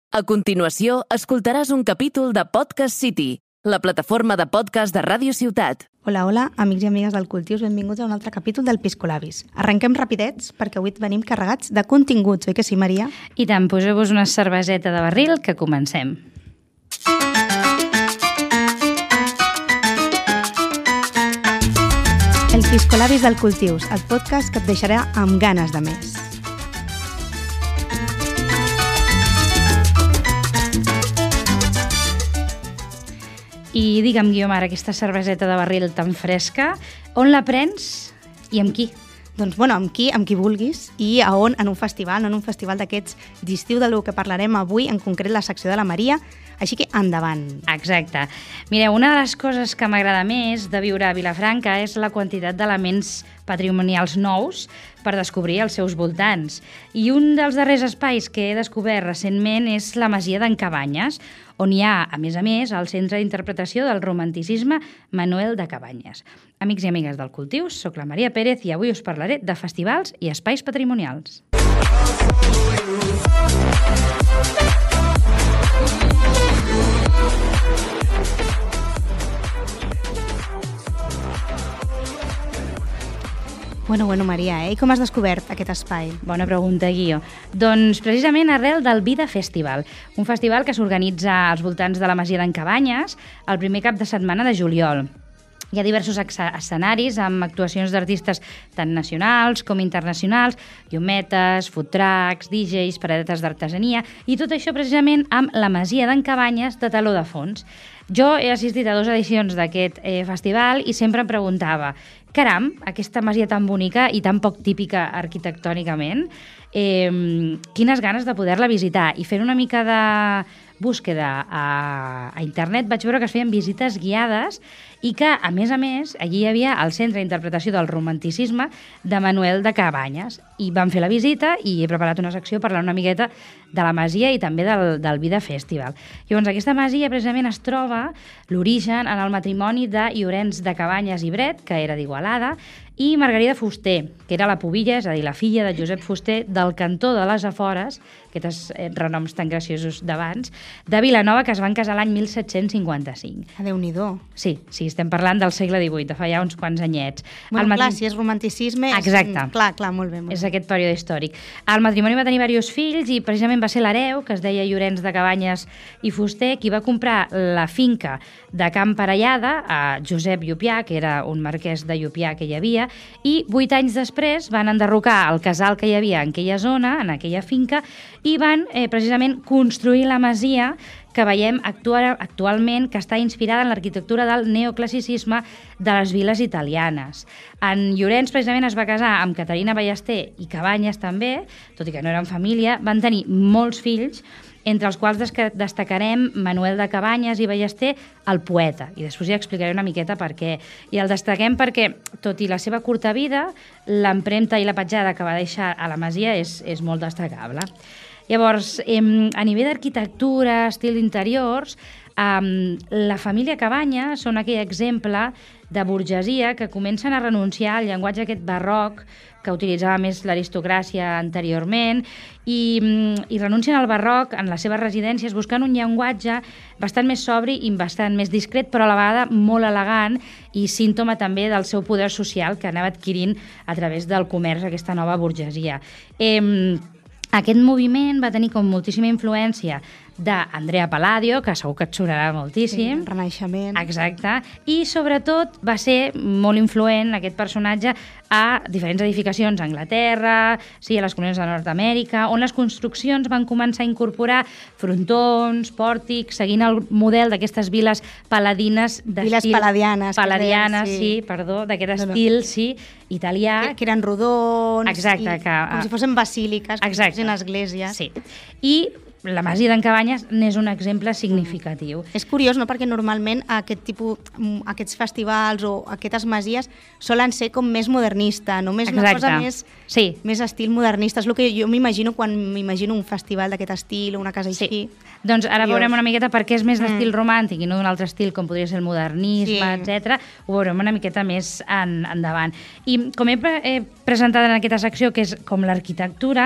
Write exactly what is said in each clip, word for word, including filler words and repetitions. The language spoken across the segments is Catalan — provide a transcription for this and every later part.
A continuació, escoltaràs un capítol de Podcast City, la plataforma de podcast de Ràdio Ciutat. Hola, hola, amics i amigues del Cultius, benvinguts a un altre capítol del Piscolabis. Arrenquem rapidets, perquè avui venim carregats de continguts, oi que sí, Maria? I tant, poseu-vos una cerveseta de barril, que comencem. El Piscolabis del Cultius, el podcast que et deixarà amb ganes de més. I digue'm, Guiomar, aquesta cerveseta de barril tan fresca, on la prens i amb qui? Doncs, bueno, amb qui, amb qui vulguis i a on, en un festival, no en un festival d'aquests d'estiu, del que parlarem avui, en concret la secció de la Maria, així que endavant. Exacte. Mireu, una de les coses que m'agrada més de viure a Vilafranca és la quantitat d'elements patrimonials nous per descobrir els seus voltants. I un dels darrers espais que he descobert recentment és la Masia d'en Cabanyes, on hi ha, a més a més, el Centre d'Interpretació del Romanticisme Manuel de Cabanyes. Amics i amigues del Cultius, soc la Maria Pérez i avui us parlaré de festivals i espais patrimonials. Bueno, bueno, Maria, eh? I com has descobert aquest espai? Bona pregunta, Guio. Doncs precisament arrel del Vida Festival, un festival que s'organitza als voltants de la Masia d'en Cabanyes el primer cap de setmana de juliol. Hi ha diversos escenaris amb actuacions d'artistes tant nacionals com internacionals, llummetes, food trucks, D Js, paradetes d'artesania i tot això precisament amb la Masia d'en Cabanyes de teló de fons. Jo he assistit a dues edicions d'aquest eh, festival i sempre em preguntava, caram, aquesta masia tan bonica i tan poc típica arquitectònicament, eh, quines ganes de poder-la visitar. I fent una mica de búsqueda a, a internet vaig veure que es feien visites guiades i que, a més a més, allí hi havia el Centre d'Interpretació del Romanticisme de Manuel de Cabanyes. I vam fer la visita i he preparat una secció parlant una miqueta de la masia i també del, del Vida Festival. Llavors, aquesta masia precisament es troba l'origen en el matrimoni de Llorenç de Cabanyes i Bret, que era d'Igualada, i Margarida Fuster, que era la pubilla, és a dir, la filla de Josep Fuster del cantó de les Afores, aquests renoms tan graciosos d'abans, de Vilanova, que es van casar l'any mil set-cents cinquanta-cinc. Déu-n'hi-do. Sí, sí, estem parlant del segle divuit, de fa ja uns quants anyets. Bueno, matrim... clar, si és romanticisme... Exacte. És... Clar, clar, molt bé. Molt és bé. Aquest període històric. El matrimoni va tenir diversos fills i precisament va ser l'hereu, que es deia Llorenç de Cabanyes i Fuster, qui va comprar la finca de Camp Parellada a Josep Llupià, que era un marquès de Llupià que hi havia, i vuit anys després van enderrocar el casal que hi havia en aquella zona, en aquella finca, i van eh, precisament construir la masia que veiem actual, actualment, que està inspirada en l'arquitectura del neoclassicisme de les viles italianes. En Llorenç precisament es va casar amb Caterina Ballester i Cabanyes també, tot i que no eren família, van tenir molts fills, entre els quals destacarem Manuel de Cabanyes i Ballester, el poeta, i després ja explicaré una miqueta per què. I el destaquem perquè, tot i la seva curta vida, l'empremta i la petjada que va deixar a la masia és, és molt destacable. Llavors, eh, a nivell d'arquitectura, estil d'interiors, eh, la família Cabanyes són aquell exemple de burgesia que comencen a renunciar al llenguatge aquest barroc que utilitzava més l'aristocràcia anteriorment i, i renuncien al barroc en les seves residències buscant un llenguatge bastant més sobri i bastant més discret, però a la vegada molt elegant i símptoma també del seu poder social que anava adquirint a través del comerç aquesta nova burgesia. Eh, Aquest moviment va tenir com moltíssima influència d'Andrea Palladio, que segur que et sonarà moltíssim. Sí, Renaixement. Exacte. I, sobretot, va ser molt influent, aquest personatge, a diferents edificacions a Anglaterra, sí, a les colònies de Nord-Amèrica, on les construccions van començar a incorporar frontons, pòrtics, seguint el model d'aquestes viles paladines d'estil... Viles paladianes. Paladianes, sí. sí, perdó, d'aquest No, no. estil, sí, italià. Que, que eren rodons. Exacte, i, que- com si fossin basíliques, com si Exacte. fossin esglésies. Sí. I la Masia d'en Cabanyes n'és un exemple significatiu. És curiós, no?, perquè normalment aquest tipus, aquests festivals o aquestes masies solen ser com més modernista, no? Més una Exacte. cosa més, Sí. més estil modernista. És el que jo m'imagino quan m'imagino un festival d'aquest estil o una casa Sí. així. Doncs ara Curiós. veurem una miqueta per què és més d'estil Mm. romàntic i no d'un altre estil com podria ser el modernisme, Sí. etcètera. Ho veurem una miqueta més en, endavant. I com he, pre he presentat en aquesta secció, que és com l'arquitectura,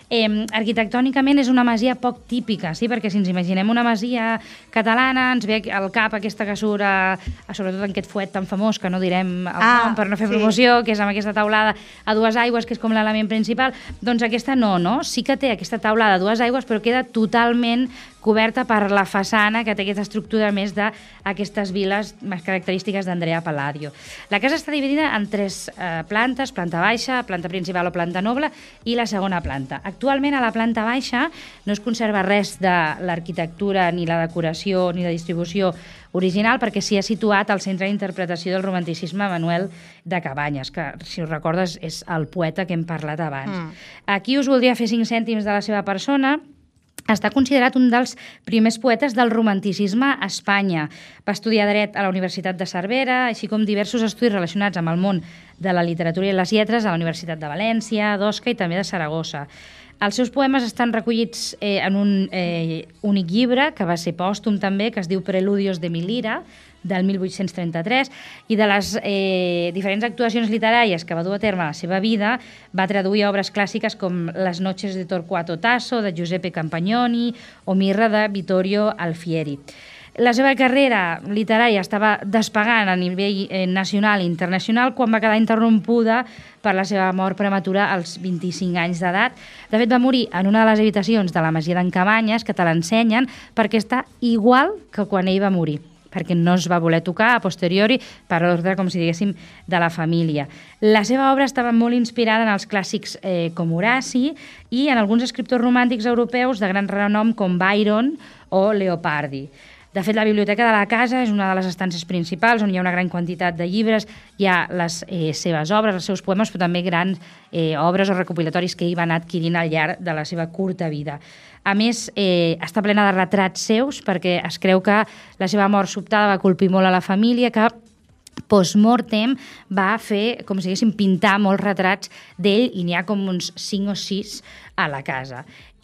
Eh, arquitectònicament és una masia poc típica, sí? Perquè si ens imaginem una masia catalana, ens ve al cap aquesta casura, sobretot en aquest fuet tan famós, que no direm el ah, nom per no fer sí. promoció, que és amb aquesta taulada a dues aigües, que és com l'element principal, doncs aquesta no, no? Sí que té aquesta taulada a dues aigües, però queda totalment coberta per la façana, que té aquesta estructura més d'aquestes viles més característiques d'Andrea Palladio. La casa està dividida en tres eh, plantes, planta baixa, planta principal o planta noble, i la segona planta. Actualment a la planta baixa no es conserva res de l'arquitectura, ni la decoració, ni la distribució original, perquè s'hi ha situat al centre d'interpretació del romanticisme Manuel de Cabanyes, que, si us recordes, és el poeta que hem parlat abans. Mm. Aquí us voldria fer cinc cèntims de la seva persona. Està considerat un dels primers poetes del romanticisme a Espanya. Va estudiar dret a la Universitat de Cervera, així com diversos estudis relacionats amb el món de la literatura i les lletres a la Universitat de València, d'Osca i també de Saragossa. Els seus poemes estan recollits eh, en un eh, únic llibre, que va ser pòstum també, que es diu Preludios de mi lira, del mil vuit-cents trenta-tres, i de les eh, diferents actuacions literàries que va dur a terme a la seva vida, va traduir obres clàssiques com Les noches de Torquato Tasso, de Giuseppe Campagnoni, o Mirra, de Vittorio Alfieri. La seva carrera literària estava despegant a nivell eh, nacional i internacional quan va quedar interrompuda per la seva mort prematura als vint-i-cinc anys d'edat. De fet, va morir en una de les habitacions de la masia d'en Cabanyes, que te l'ensenyen, perquè està igual que quan ell va morir, perquè no es va voler tocar a posteriori per ordre, com si diguéssim, de la família. La seva obra estava molt inspirada en els clàssics eh, com Horaci i en alguns escriptors romàntics europeus de gran renom com Byron o Leopardi. De fet, la biblioteca de la casa és una de les estances principals, on hi ha una gran quantitat de llibres, hi ha les eh, seves obres, els seus poemes, però també grans eh, obres o recopilatoris que ell va anar adquirint al llarg de la seva curta vida. A més, eh, està plena de retrats seus, perquè es creu que la seva mort sobtada va colpir molt a la família, que post-mortem va fer, com si diguéssim, pintar molts retrats d'ell, i n'hi ha com uns cinc o sis a la casa.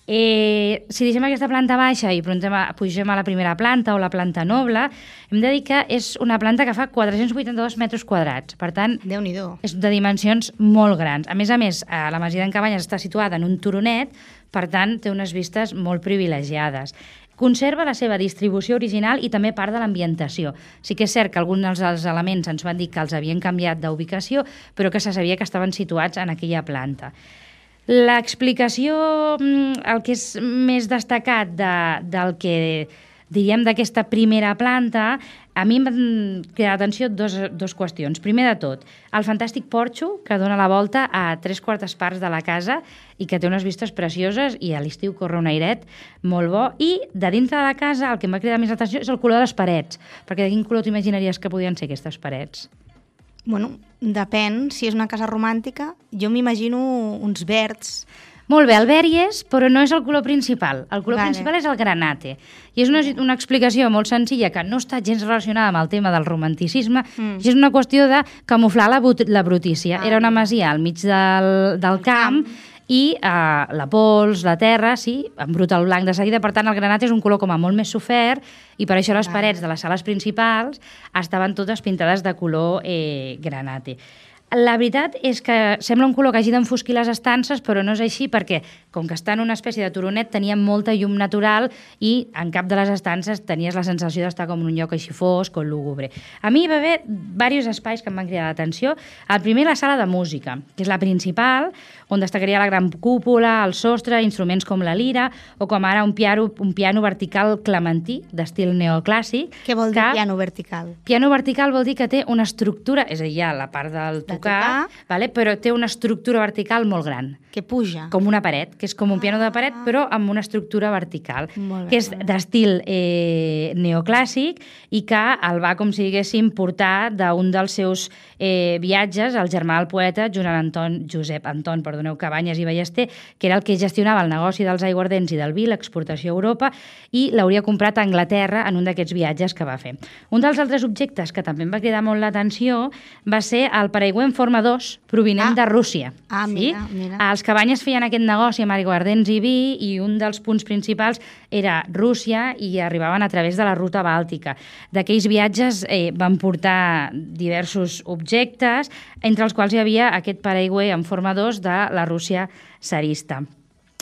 Eh, si deixem aquesta planta baixa i a, pugem a la primera planta o la planta noble, hem de dir que és una planta que fa quatre-cents vuitanta-dos metres quadrats. Per tant, Déu-n'hi-do. És de dimensions molt grans. A més a més, la masia d'en Cabanyes està situada en un turonet, per tant, té unes vistes molt privilegiades. Conserva la seva distribució original i també part de l'ambientació. Sí que és cert que alguns dels elements ens van dir que els havien canviat d'ubicació, però que se sabia que estaven situats en aquella planta. L'explicació, el que és més destacat de, del que diríem d'aquesta primera planta, a mi em van cridar l'atenció dos, dos qüestions. Primer de tot, el fantàstic porxo que dona la volta a tres quartes parts de la casa i que té unes vistes precioses i a l'estiu corre un airet molt bo. I de dintre de la casa el que em va cridar més l'atenció és el color de les parets, perquè de quin color t'imaginaries que podien ser aquestes parets? Bueno, depèn. Si és una casa romàntica, jo m'imagino uns verds. Molt bé, el verd hi és, però no és el color principal. El color vale. principal és el granate. I és una, una explicació molt senzilla que no està gens relacionada amb el tema del romanticisme, mm. i és una qüestió de camuflar la, la brutícia. Ah. Era una masia al mig del, del camp, camp, i eh, la pols, la terra, sí, embruta el blanc de seguida, per tant el granat és un color com a molt més sofert, i per això les parets de les sales principals estaven totes pintades de color eh, granate. La veritat és que sembla un color que hagi d'enfosquir les estances, però no és així perquè, com que està en una espècie de turonet, tenia molta llum natural i en cap de les estances tenies la sensació d'estar com en un lloc així fosc o lúgubre. A mi hi va haver diversos espais que em van cridar l'atenció. El primer, la sala de música, que és la principal, on destacaria la gran cúpula, el sostre, instruments com la lira, o com ara un piano, un piano vertical clementí, d'estil neoclàssic. Què vol dir que, piano vertical? Piano vertical vol dir que té una estructura, és a dir, hi ha la part del tocar, tocar. Vale? Però té una estructura vertical molt gran. Que puja. Com una paret, que és com un piano de paret, però amb una estructura vertical, bé, que és d'estil eh, neoclàssic i que el va, com si diguéssim, portar d'un dels seus eh, viatges, el germà del poeta, Josep Anton, Josep Anton, perdoneu, Cabanyes i Ballester, que era el que gestionava el negoci dels aiguardents i del vi, l'exportació a Europa, i l'hauria comprat a Anglaterra en un d'aquests viatges que va fer. Un dels altres objectes que també em va cridar molt l'atenció va ser el paraigüer en forma dos, provinent ah. de Rússia. Ah, sí? mira, mira. Els Cabanyes feien aquest negoci amb aiguardents i vi, i un dels punts principals era Rússia, i arribaven a través de la ruta bàltica. D'aquells viatges eh, van portar diversos objectes, entre els quals hi havia aquest paraigüer en forma dos de la Rússia tsarista.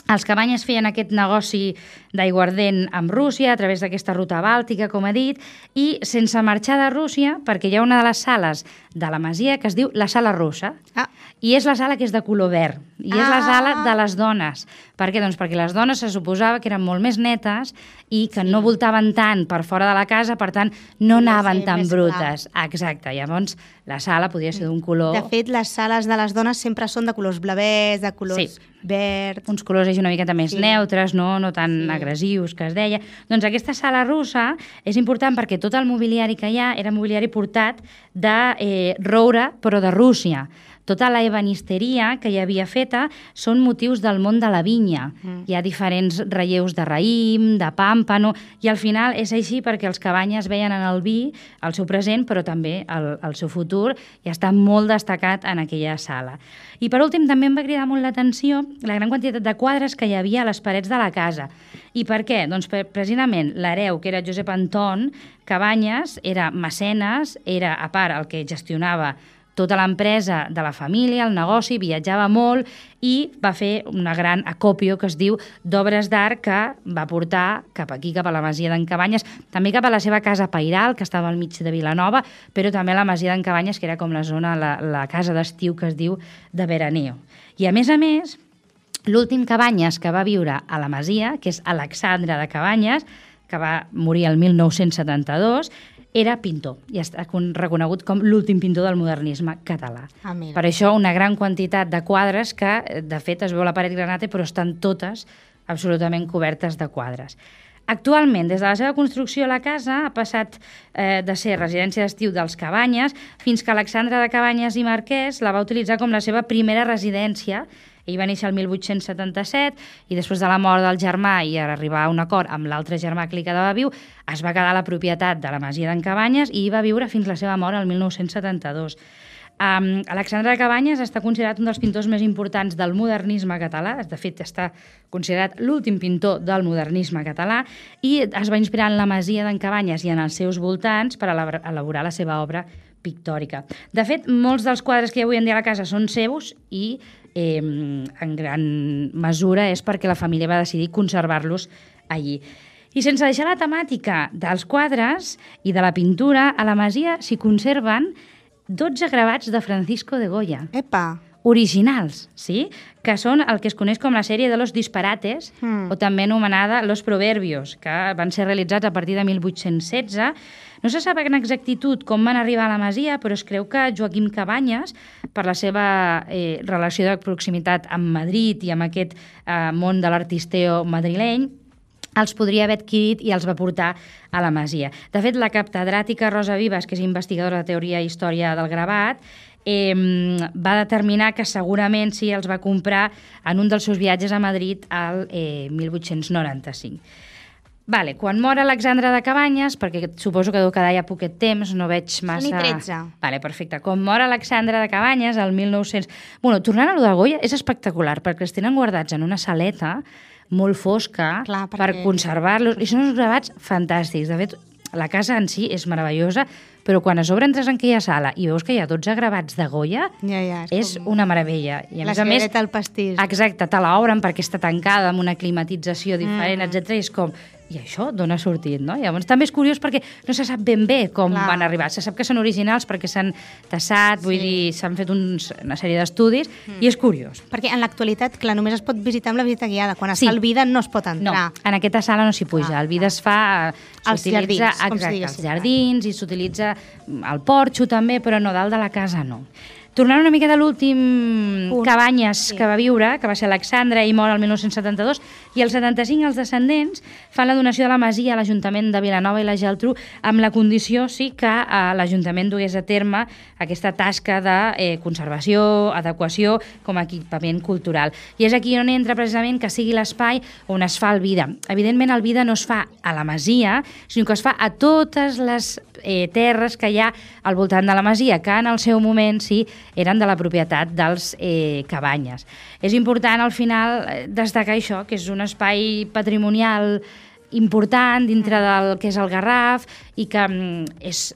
Els Cabanyes feien aquest negoci d'aiguardent amb Rússia a través d'aquesta ruta bàltica, com he dit, i sense marxar de Rússia, perquè hi ha una de les sales de la masia que es diu la sala russa, Ah. i és la sala que és de color verd, i és la sala de les dones. Per què? Doncs perquè les dones se suposava que eren molt més netes i que no voltaven tant per fora de la casa, per tant, no Podia anaven ser tan més brutes. Exacte, llavors la sala podia ser d'un color... De fet, les sales de les dones sempre són de colors blavers, de colors Sí. verds... uns colors així una miqueta més Sí. neutres, no, no tan Sí. agressius, que es deia. Doncs aquesta sala russa és important perquè tot el mobiliari que hi ha era mobiliari portat de eh, roure, però de Rússia. Tota la ebenisteria que hi havia feta són motius del món de la vinya. Mm. Hi ha diferents relleus de raïm, de pàmpano, i al final és així perquè els Cabanyes veien en el vi el seu present, però també el, el seu futur, i està molt destacat en aquella sala. I per últim, també em va cridar molt l'atenció la gran quantitat de quadres que hi havia a les parets de la casa. I per què? Doncs per, precisament l'hereu, que era Josep Anton Cabanyes, era mecenes, era, a part, el que gestionava tota l'empresa de la família, el negoci, viatjava molt i va fer una gran acòpio que es diu d'obres d'art que va portar cap aquí, cap a la masia d'en Cabanyes, també cap a la seva casa pairal, que estava al mig de Vilanova, però també a la masia d'en Cabanyes, que era com la zona, la, la casa d'estiu que es diu de Veraneo. I a més a més, l'últim Cabanyes que va viure a la masia, que és Alexandre de Cabanyes, que va morir el mil nou-cents setanta-dos, era pintor i està reconegut com l'últim pintor del modernisme català. Ah, mira. Per això una gran quantitat de quadres que, de fet, es veu la paret granate, però estan totes absolutament cobertes de quadres. Actualment, des de la seva construcció, la casa ha passat eh, de ser residència d'estiu dels Cabanyes fins que Alexandre de Cabanyes i Marquès la va utilitzar com la seva primera residència. Ell va néixer el mil vuit-cents setanta-set i després de la mort del germà i arribar a un acord amb l'altre germà que li quedava viu, es va quedar la propietat de la masia d'en Cabanyes i hi va viure fins la seva mort el mil nou-cents setanta-dos. Um, Alexandre de Cabanyes està considerat un dels pintors més importants del modernisme català, de fet està considerat l'últim pintor del modernisme català i es va inspirar en la masia d'en Cabanyes i en els seus voltants per elaborar la seva obra pictòrica. De fet, molts dels quadres que hi ha avui en dia a la casa són seus i eh, en gran mesura és perquè la família va decidir conservar-los allí. I sense deixar la temàtica dels quadres i de la pintura, a la masia s'hi conserven dotze gravats de Francisco de Goya. Epa! Originals, sí? Que són el que es coneix com la sèrie de los disparates, mm. o també anomenada Los Proverbios, que van ser realitzats a partir de mil vuit-cents setze. No se sap en exactitud com van arribar a la masia, però es creu que Joaquim Cabanyes, per la seva eh, relació de proximitat amb Madrid i amb aquest eh, món de l'artisteo madrileny, els podria haver adquirit i els va portar a la masia. De fet, la catedràtica Rosa Vives, que és investigadora de teoria i història del gravat, eh, va determinar que segurament sí els va comprar en un dels seus viatges a Madrid al eh, mil vuit-cents noranta-cinc. Vale, quan mor Alexandre de Cabanyes, perquè suposo que deu quedar ja poquet temps, no veig massa... Són i tretze. Vale, perfecte. Quan mor Alexandre de Cabanyes, el mil nou-cents... Bueno, tornant a lo de Goya, és espectacular, perquè els tenen guardats en una saleta molt fosca. Clar, perquè... per conservar-los, i són uns gravats fantàstics. De fet, la casa en si és meravellosa, però quan a sobre entres en aquella sala i veus que hi ha dotze gravats de Goya, ja, ja, és, és com... una meravella. I a la més a més, cigareta al pastís. exacte, te l'obren perquè està tancada amb una climatització diferent, mm. etcètera. I és com, i això d'on ha sortit, no? Llavors també és curiós perquè no se sap ben bé com Clar. van arribar. Se sap que són originals perquè s'han tassat, vull Sí. dir, s'han fet uns, una sèrie d'estudis, mm. i és curiós. Perquè en l'actualitat, clar, només es pot visitar amb la visita guiada. Quan es Sí. fa el vida no es pot No, entrar. en aquesta sala no s'hi puja. El vida es fa... Als s'utilitza, jardins, com si exacte, diguéssim. als jardins, i s'utilitza al porxo també, però no, dalt de la casa no. Tornant una mica de l'últim Punt. Cabanyes Sí. que va viure, que va ser Alexandre i mor el mil nou-cents setanta-dos, i el setanta-cinc els descendents fan la donació de la masia a l'Ajuntament de Vilanova i la Geltrú amb la condició, sí, que eh, l'Ajuntament dugués a terme aquesta tasca de eh, conservació, adequació, com a equipament cultural. I és aquí on entra precisament que sigui l'espai on es fa el vida. Evidentment el vida no es fa a la masia, sinó que es fa a totes les eh, terres que hi ha al voltant de la masia, que en el seu moment, sí, eren de la propietat dels eh, Cabanyes. És important, al final, eh, destacar això, que és un espai patrimonial important dintre del que és el Garraf i que mm, és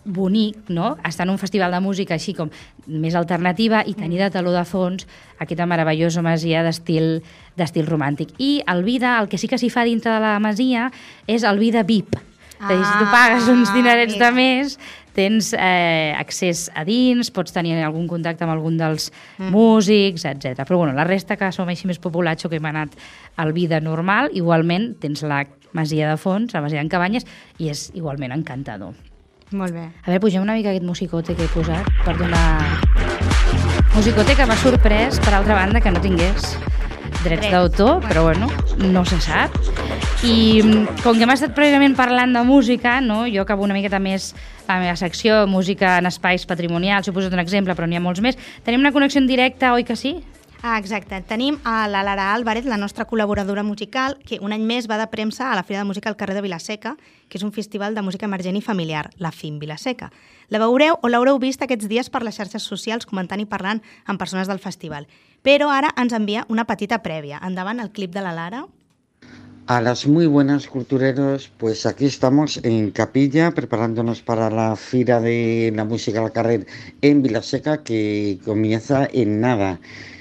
bonic, no?, estar en un festival de música així com més alternativa i tenir de taló de fons aquesta meravellosa masia d'estil d'estil romàntic. I el Vida, el que sí que s'hi fa dintre de la masia és el Vida V I P. Ah, si tu pagues uns dinerets mira. de més, tens eh, accés a dins, pots tenir algun contacte amb algun dels mm. músics, etcètera. Però bueno, la resta, que som així més populatxo, que hem anat al Vida normal, igualment tens la masia de fons, la masia en Cabanyes, i és igualment encantador. Molt bé. A veure, pugem una mica aquest musicote que he posat per donar... Musicote que m'ha sorprès, per altra banda, que no tingués drets Dret. d'autor, però bueno, no se sap. I com que hem estat precisament parlant de música, no? Jo acabo una miqueta més la meva secció, música en espais patrimonials, he posat un exemple, però n'hi ha molts més. Tenim una connexió en directe, oi que sí? Ah, exacte. Tenim a la Lara Álvarez, la nostra col·laboradora musical, que un any més va de premsa a la Fira de Música al carrer de Vilaseca, que és un festival de música emergent i familiar, la F I M Vilaseca. La veureu o l'haureu vist aquests dies per les xarxes socials comentant i parlant amb persones del festival. Però ara ens envia una petita prèvia. Endavant el clip de la Lara. A las muy buenas cultureros, pues aquí estamos en Capilla preparándonos para la Fira de la Música al Carrer en Vilaseca, que comienza en nada.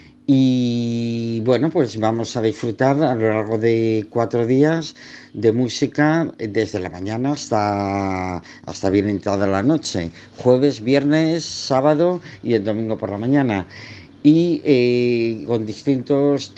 Y bueno, pues vamos a disfrutar a lo largo de cuatro días de música desde la mañana hasta, hasta bien entrada la noche. Jueves, viernes, sábado y el domingo por la mañana. Y eh, con distintos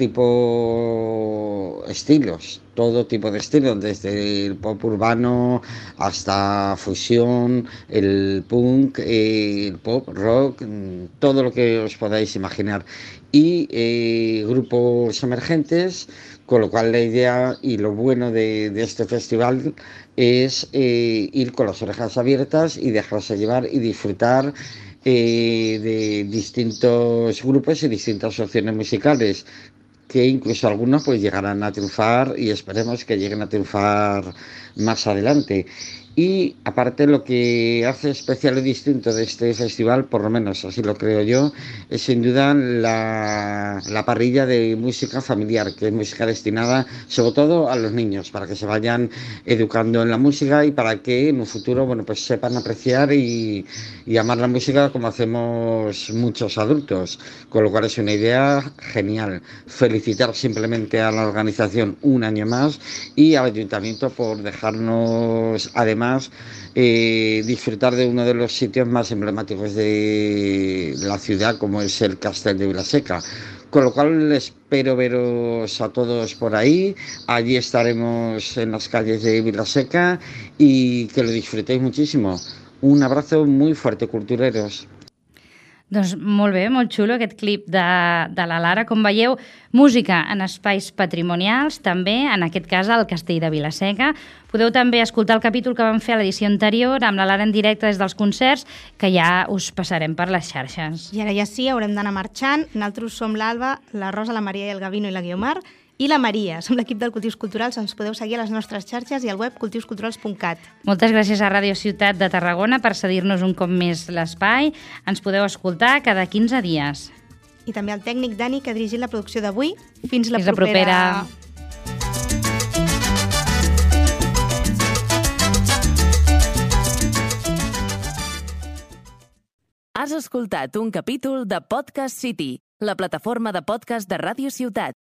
tipos, estilos, todo tipo de estilos, desde el pop urbano hasta fusión, el punk, eh, el pop, rock, todo lo que os podáis imaginar. Y eh, grupos emergentes, con lo cual la idea y lo bueno de, de este festival es eh, ir con las orejas abiertas y dejarse llevar y disfrutar Eh, de distintos grupos y distintas opciones musicales, que incluso algunos pues llegarán a triunfar y esperemos que lleguen a triunfar más adelante. Y aparte, lo que hace especial y distinto de este festival, por lo menos así lo creo yo, es sin duda la, la parrilla de música familiar, que es música destinada sobre todo a los niños, para que se vayan educando en la música y para que en un futuro, bueno, pues sepan apreciar y, y amar la música como hacemos muchos adultos, con lo cual es una idea genial. Felicitar simplemente a la organización un año más y al ayuntamiento por dejarnos además Eh, disfrutar de uno de los sitios más emblemáticos de la ciudad, como es el Castell de Vilaseca. Con lo cual espero veros a todos por ahí. Allí estaremos en las calles de Vilaseca y que lo disfrutéis muchísimo. Un abrazo muy fuerte, cultureros. Doncs molt bé, molt xulo aquest clip de, de la Lara. Com veieu, música en espais patrimonials, també, en aquest cas, al Castell de Vilaseca. Podeu també escoltar el capítol que vam fer a l'edició anterior amb la Lara en directe des dels concerts, que ja us passarem per les xarxes. I ara ja sí, haurem d'anar marxant. Nosaltres som l'Alba, la Rosa, la Maria i el Gavino i la Guiomar. I la Maria, som l'equip del Cultius Culturals, ens podeu seguir a les nostres xarxes i al web cultius culturals punt cat. Moltes gràcies a Ràdio Ciutat de Tarragona per cedir-nos un cop més l'espai. Ens podeu escoltar cada quinze dies. I també al tècnic Dani, que ha dirigit la producció d'avui. Fins la Fins propera. La propera. Has escoltat un capítol de Podcast City, la plataforma de podcast de Ràdio Ciutat.